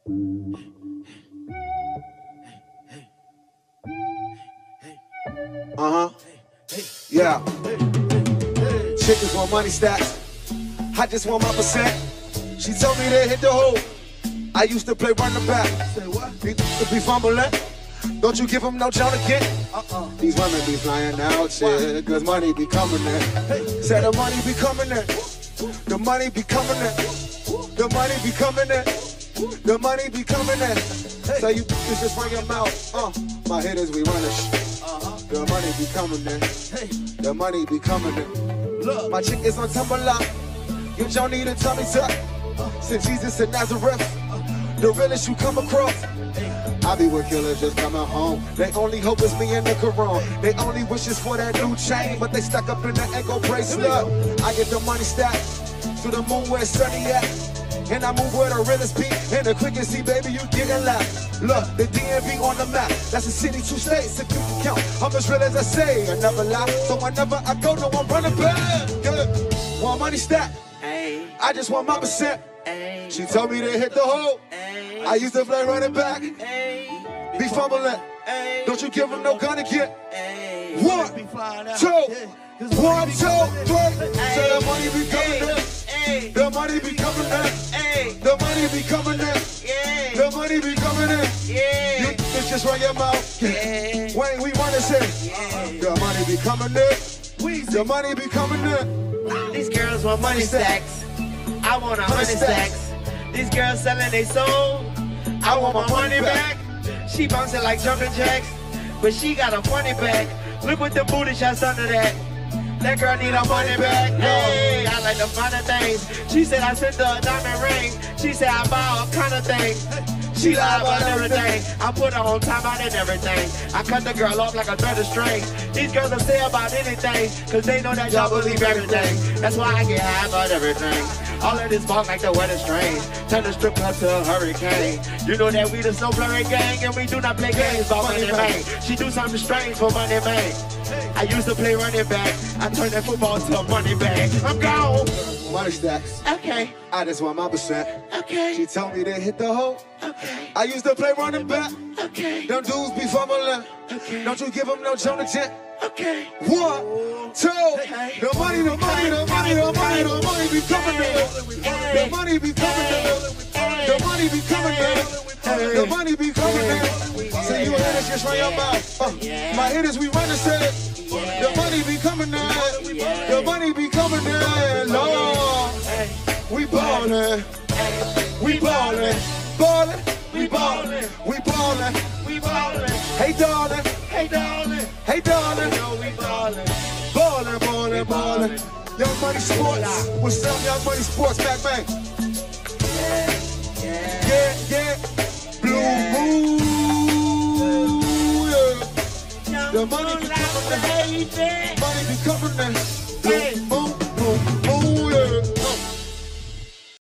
Yeah. Chickens want money stacks. I just want my percent. She told me to hit the hole. I used to play running back. Say what? He used to be fumbling. Don't you give him no Jonah kid. These women be flying out, shit, cause money be coming in. Said the money be coming in. The money be coming in. The money be coming in. The money be coming in. So you just run your mouth. My hitters, we running shit. The money be coming in. The money be coming in. Look, my chick is on Timberline. You don't need a tummy tuck. Since Jesus in Nazareth, the realest you come across. I be with killers just coming home. They only hope is me and the Quran. They only wishes for that new chain, but they stuck up in the ankle bracelet. I get the money stacked to the moon where it's sunny at. And I move where the realest be. And the quickest see, baby, you getting laughed. Look, the DMV on the map. That's a city, 2 states, if you can count. I'm as real as I say, I never lie. So whenever I go, no, I'm running back. Yeah. Want money stacked? I just want my percent. She told me to hit the hole. I used to play running back. Be fumbling. Don't you give him no gun again. 1, 2, 1, 2, 3. So the money be coming in. The money be coming in. The money be coming in. The money be coming in. You just run your mouth. Wayne, we want to say. The money be coming in. The money be coming in. These girls want money stacks. I want 100 stacks. These girls selling their soul. I want my money back. She bouncing like jumping jacks, but she got a funny back. Look what the booty shots under that. That girl need her money back. Hey, I like the finer things. She said I sent her a diamond ring. She said I buy all kind of things. She lie about everything. I put her on time out and everything. I cut the girl off like a thread of string. These girls will say about anything, cause they know that y'all believe everything. That's why I get high about everything. All of this fog like the weather strange. Turn the strip club to a hurricane. You know that we the snow blurry gang, and we do not play games about money, man. She do something strange for money, man. I used to play running back. I turned that football to a money bag. I'm gone. Money stacks. Okay. I just want my percent. Okay. She told me to hit the hole. Okay. I used to play running back. Okay. Them dudes be fumbling. Okay. Don't you give them no Jonah jet. Okay. 1, 2. The money, the money, the money, the money, the money be coming in. The money be coming in. The money be coming in. The money be coming in. So you hitters just run your mouth. My hitters, we run the set. The money be coming in. The money be coming in. Lord, we ballin'. We ballin'. Ballin'. We ballin'. We ballin'. We ballin'. Hey, darling. Hey, darling. Hey, darling. You know we ballin'. Ballin', ballin', ballin'. Young Money Sports. What's up, Young Money Sports? Back, bang. Yeah. Blue Moon. Yeah. The money be coming in. Money be coming in.